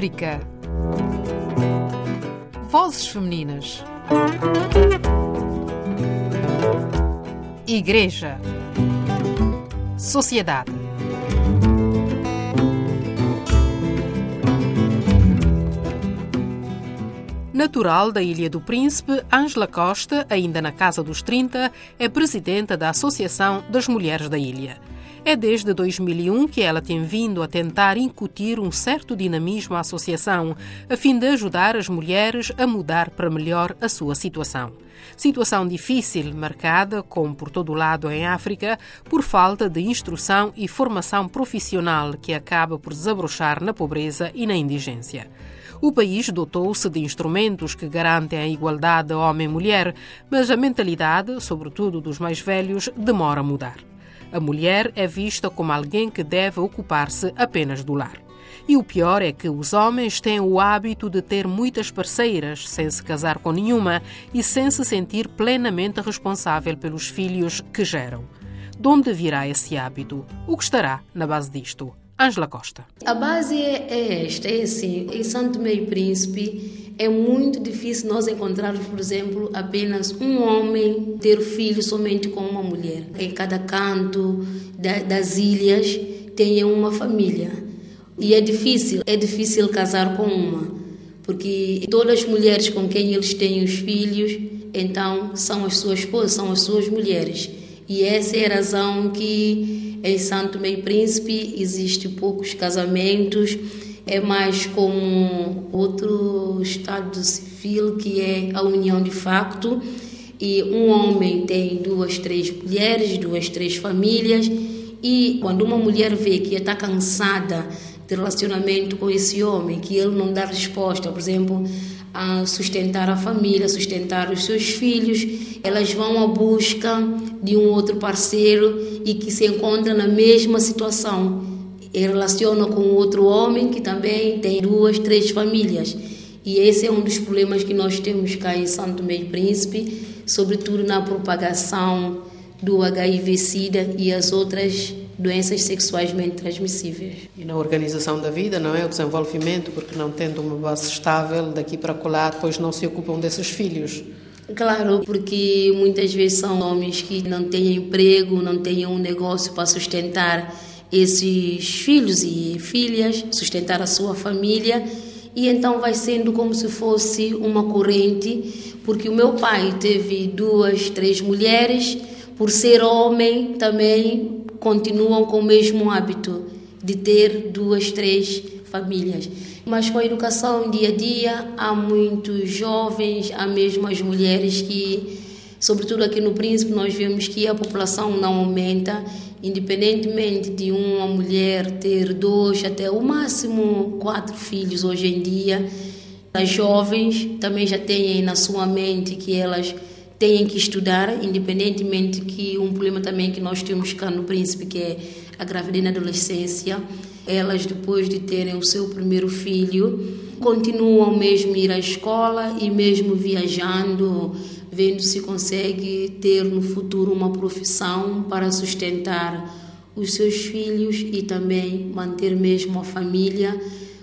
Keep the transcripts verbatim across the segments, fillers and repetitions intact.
África. Vozes femininas. Igreja. Sociedade. Natural da Ilha do Príncipe, Ângela Costa, ainda na casa dos trinta, é presidenta da Associação das Mulheres da Ilha. É desde dois mil e um que ela tem vindo a tentar incutir um certo dinamismo à associação, a fim de ajudar as mulheres a mudar para melhor a sua situação. Situação difícil, marcada, como por todo lado em África, por falta de instrução e formação profissional que acaba por desabrochar na pobreza e na indigência. O país dotou-se de instrumentos que garantem a igualdade homem-mulher, mas a mentalidade, sobretudo dos mais velhos, demora a mudar. A mulher é vista como alguém que deve ocupar-se apenas do lar. E o pior é que os homens têm o hábito de ter muitas parceiras, sem se casar com nenhuma e sem se sentir plenamente responsável pelos filhos que geram. De onde virá esse hábito? O que estará na base disto? Ângela Costa. A base é esta, é assim, em São Tomé e Príncipe é muito difícil nós encontrarmos, por exemplo, apenas um homem ter filho somente com uma mulher. Em cada canto das ilhas tem uma família. E é difícil, é difícil casar com uma, porque todas as mulheres com quem eles têm os filhos, então são as suas esposas, são as suas mulheres. E essa é a razão que em São Tomé e Príncipe existe poucos casamentos, é mais como outro estado civil que é a união de facto, e um homem tem duas, três mulheres, duas, três famílias, e quando uma mulher vê que está cansada de relacionamento com esse homem, que ele não dá resposta, por exemplo, a sustentar a família, sustentar os seus filhos, elas vão à busca de um outro parceiro e que se encontra na mesma situação. E relaciona com outro homem que também tem duas, três famílias. E esse é um dos problemas que nós temos cá em São Tomé e Príncipe, sobretudo na propagação do H I V-Sida e as outras doenças sexualmente transmissíveis. E na organização da vida, não é? O desenvolvimento, porque não tendo uma base estável, daqui para colar, depois não se ocupam desses filhos. Claro, porque muitas vezes são homens que não têm emprego, não têm um negócio para sustentar esses filhos e filhas, sustentar a sua família, e então vai sendo como se fosse uma corrente, porque o meu pai teve duas, três mulheres, por ser homem também continuam com o mesmo hábito de ter duas, três famílias. Mas com a educação dia a dia, há muitos jovens, há mesmo as mulheres que, sobretudo aqui no Príncipe, nós vemos que a população não aumenta, independentemente de uma mulher ter dois, até o máximo quatro filhos hoje em dia. As jovens também já têm na sua mente que elas têm que estudar, independentemente que um problema também que nós temos cá no Príncipe, que é a gravidez na adolescência. Elas, depois de terem o seu primeiro filho, continuam mesmo a ir à escola e mesmo viajando, vendo se consegue ter no futuro uma profissão para sustentar os seus filhos e também manter mesmo a família,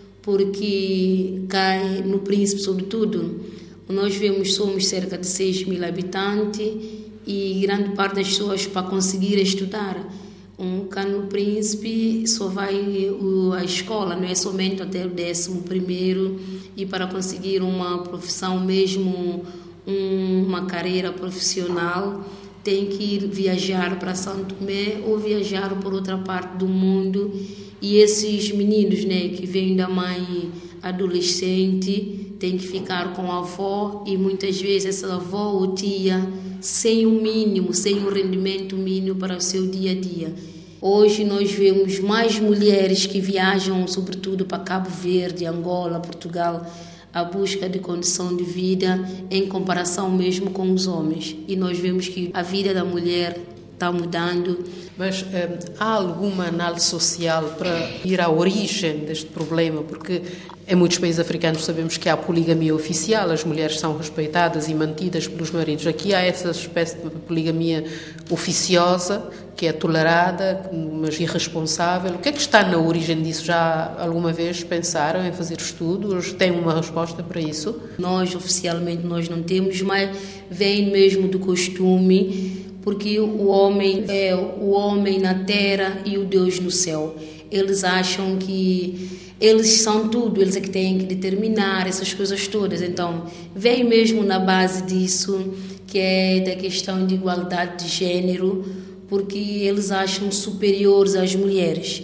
porque cá no Príncipe, sobretudo, nós vemos somos cerca de seis mil habitantes e grande parte das pessoas para conseguir estudar. Um cá no Príncipe só vai à escola, não é somente até o décimo primeiro, e para conseguir uma profissão mesmo, uma carreira profissional, tem que ir viajar para São Tomé ou viajar por outra parte do mundo. E esses meninos, né, que vêm da mãe adolescente, têm que ficar com a avó, e muitas vezes essa avó ou tia sem o mínimo, sem o rendimento mínimo para o seu dia a dia. Hoje nós vemos mais mulheres que viajam, sobretudo para Cabo Verde, Angola, Portugal, à busca de condição de vida em comparação mesmo com os homens. E nós vemos que a vida da mulher está mudando. Mas eh, há alguma análise social para ir à origem deste problema? Porque Em muitos países africanos sabemos que há poligamia oficial, as mulheres são respeitadas e mantidas pelos maridos. Aqui há essa espécie de poligamia oficiosa, que é tolerada, mas irresponsável. O que é que está na origem disso? Já alguma vez pensaram em fazer estudos? Têm uma resposta para isso? Nós, oficialmente, nós não temos, mas vem mesmo do costume, porque o homem é o homem na terra e o Deus no céu. Eles acham que eles são tudo, eles é que têm que determinar essas coisas todas. Então, vem mesmo na base disso, que é da questão de igualdade de gênero, porque eles acham superiores às mulheres.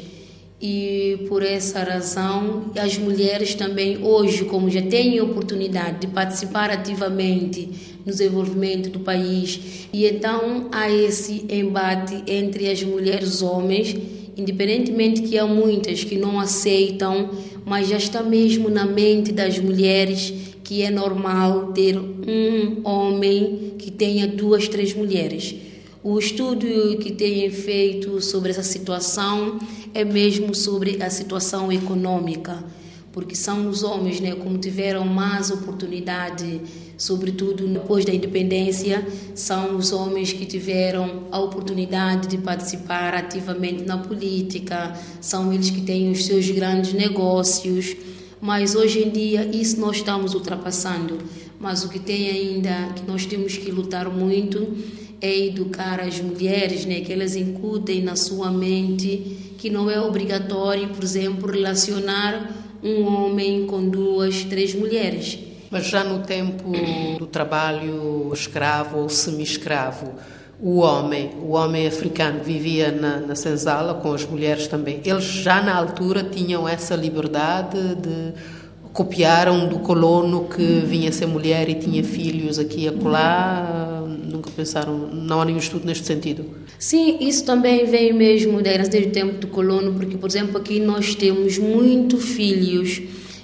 E por essa razão, as mulheres também hoje, como já têm oportunidade de participar ativamente no desenvolvimento do país, e então há esse embate entre as mulheres e os homens, independentemente que há muitas que não aceitam, mas já está mesmo na mente das mulheres que é normal ter um homem que tenha duas, três mulheres. O estudo que têm feito sobre essa situação é mesmo sobre a situação econômica, porque são os homens, né, como tiveram mais oportunidade, sobretudo depois da independência, são os homens que tiveram a oportunidade de participar ativamente na política, são eles que têm os seus grandes negócios, mas hoje em dia isso nós estamos ultrapassando. Mas o que tem ainda, que nós temos que lutar muito, é educar as mulheres, né, que elas incutem na sua mente que não é obrigatório, por exemplo, relacionar um homem com duas, três mulheres. Mas já no tempo do trabalho escravo ou semi-escravo, o homem, o homem africano vivia na, na senzala com as mulheres também. Eles já na altura tinham essa liberdade de copiaram do colono que vinha ser mulher e tinha filhos aqui e acolá? Nunca pensaram, não há nenhum estudo neste sentido? Sim, isso também vem mesmo desde o tempo do colono, porque, por exemplo, aqui nós temos muitos filhos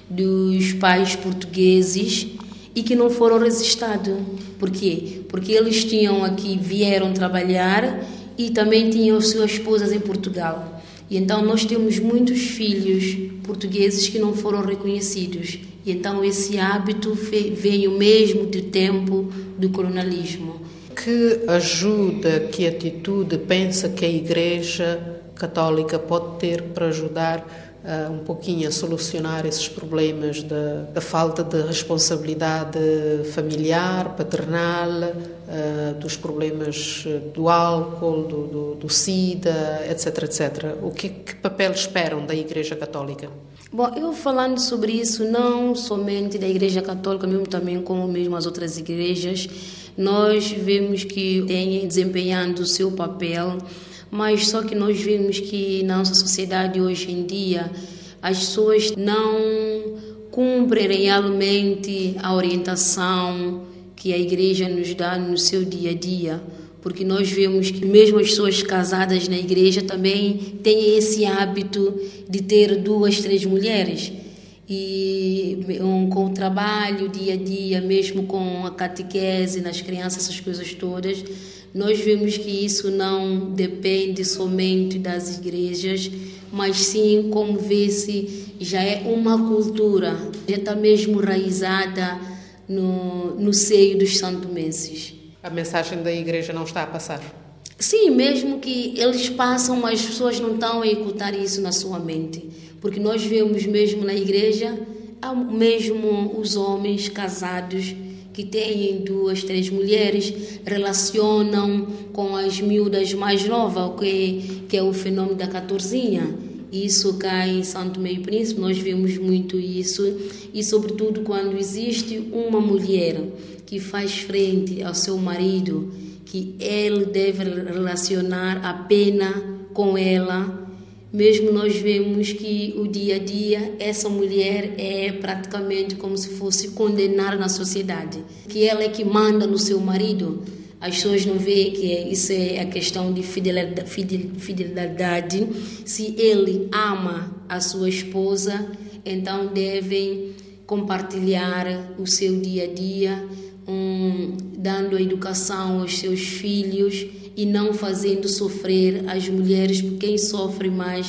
dos pais portugueses e que não foram registrados. Por quê? Porque eles tinham aqui, vieram trabalhar e também tinham suas esposas em Portugal. E então nós temos muitos filhos portugueses que não foram reconhecidos. E então esse hábito veio mesmo do tempo do colonialismo. Que ajuda, que atitude pensa que a Igreja Católica pode ter para ajudar uh, um pouquinho a solucionar esses problemas da, da falta de responsabilidade familiar, paternal, uh, dos problemas do álcool, do, do, do SIDA, etc, etcétera. O que, que papel esperam da Igreja Católica? Bom, eu falando sobre isso, não somente da Igreja Católica, mesmo também como mesmo as outras igrejas, nós vemos que têm desempenhando o seu papel, mas só que nós vemos que na nossa sociedade hoje em dia as pessoas não cumprem realmente a orientação que a igreja nos dá no seu dia a dia, porque nós vemos que mesmo as pessoas casadas na igreja também têm esse hábito de ter duas, três mulheres. E um, com o trabalho dia a dia, mesmo com a catequese nas crianças, essas coisas todas, nós vemos que isso não depende somente das igrejas, mas sim, como vê-se, já é uma cultura, já está mesmo enraizada no, no seio dos santomenses. A mensagem da igreja não está a passar? Sim, mesmo que eles passam, mas as pessoas não estão a escutar isso na sua mente. Porque nós vemos mesmo na igreja, há mesmo os homens casados que têm duas, três mulheres, relacionam com as miúdas mais novas, que, que é o fenômeno da catorzinha. Isso cá em Santo Tomé e Príncipe, nós vemos muito isso. E sobretudo quando existe uma mulher que faz frente ao seu marido, que ele deve relacionar apenas com ela. Mesmo nós vemos que o dia a dia, essa mulher é praticamente como se fosse condenada na sociedade. Que ela é que manda no seu marido. As pessoas não veem que isso é a questão de fidelidade, fidelidade. Se ele ama a sua esposa, então devem compartilhar o seu dia a dia, um, dando a educação aos seus filhos, e não fazendo sofrer as mulheres, porque quem sofre mais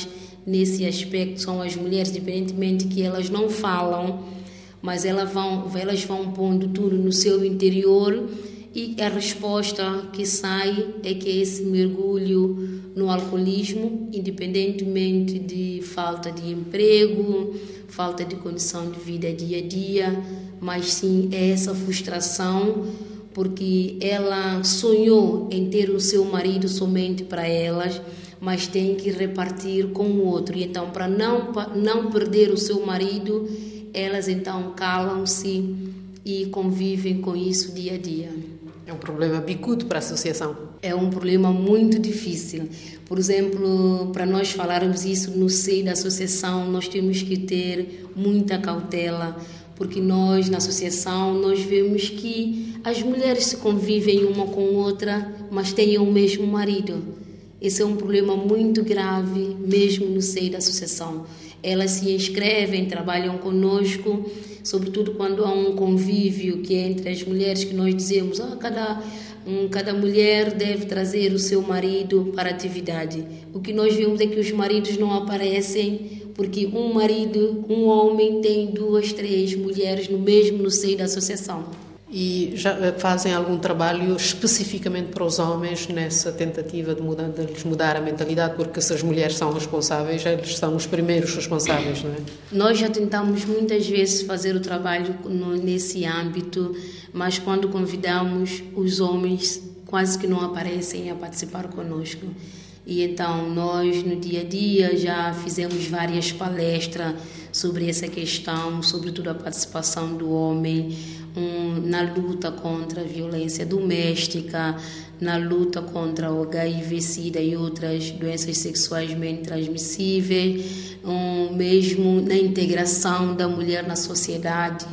nesse aspecto são as mulheres, independentemente que elas não falam, mas elas vão, elas vão pondo tudo no seu interior, e a resposta que sai é que é esse mergulho no alcoolismo, independentemente de falta de emprego, falta de condição de vida dia a dia, mas sim é essa frustração, porque ela sonhou em ter o seu marido somente para elas, mas tem que repartir com o outro. E então, para não, não perder o seu marido, elas então calam-se e convivem com isso dia a dia. É um problema bicudo para a associação. É um problema muito difícil. Por exemplo, para nós falarmos isso no seio da associação, nós temos que ter muita cautela, porque nós, na associação, nós vemos que as mulheres se convivem uma com outra, mas têm o mesmo marido. Esse é um problema muito grave, mesmo no seio da associação. Elas se inscrevem, trabalham conosco, sobretudo quando há um convívio que é entre as mulheres, que nós dizemos ah, cada, um, cada mulher deve trazer o seu marido para a atividade. O que nós vemos é que os maridos não aparecem, porque um marido, um homem tem duas, três mulheres no mesmo no seio da associação. E já fazem algum trabalho especificamente para os homens nessa tentativa de, mudar, de lhes mudar a mentalidade, porque se as mulheres são responsáveis, eles são os primeiros responsáveis, não é? Nós já tentamos muitas vezes fazer o trabalho no, nesse âmbito, mas quando convidamos, os homens quase que não aparecem a participar conosco. E então nós no dia a dia já fizemos várias palestras sobre essa questão, sobretudo a participação do homem um, na luta contra a violência doméstica, na luta contra o H I V-Sida e outras doenças sexualmente transmissíveis, um, mesmo na integração da mulher na sociedade,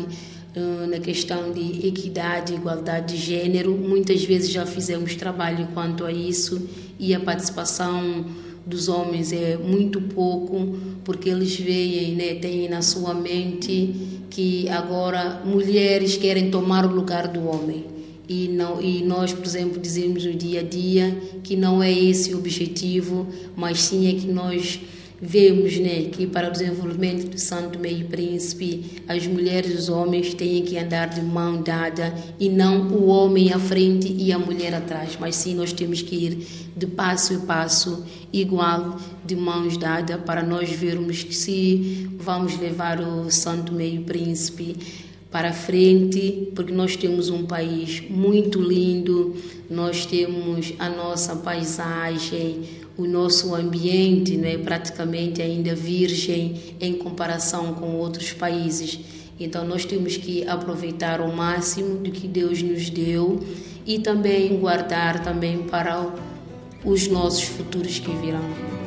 na questão de equidade e igualdade de gênero. Muitas vezes já fizemos trabalho quanto a isso, e a participação dos homens é muito pouco, porque eles veem, né, têm na sua mente que agora mulheres querem tomar o lugar do homem. E, não, e nós, por exemplo, dizemos no dia a dia que não é esse o objetivo, mas sim é que nós vemos, né, que para o desenvolvimento do São Tomé e Príncipe, as mulheres e os homens têm que andar de mão dada, e não o homem à frente e a mulher atrás, mas sim nós temos que ir de passo em passo, igual, de mãos dadas, para nós vermos que se vamos levar o São Tomé e Príncipe para frente, porque nós temos um país muito lindo, nós temos a nossa paisagem, o nosso ambiente, não é, praticamente ainda virgem em comparação com outros países. Então nós temos que aproveitar ao máximo do que Deus nos deu e também guardar também para os nossos futuros que virão.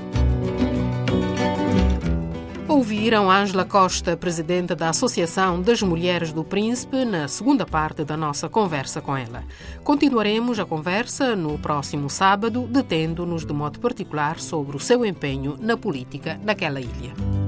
Ouviram Ângela Costa, presidenta da Associação das Mulheres do Príncipe, na segunda parte da nossa conversa com ela. Continuaremos a conversa no próximo sábado, detendo-nos de modo particular sobre o seu empenho na política naquela ilha.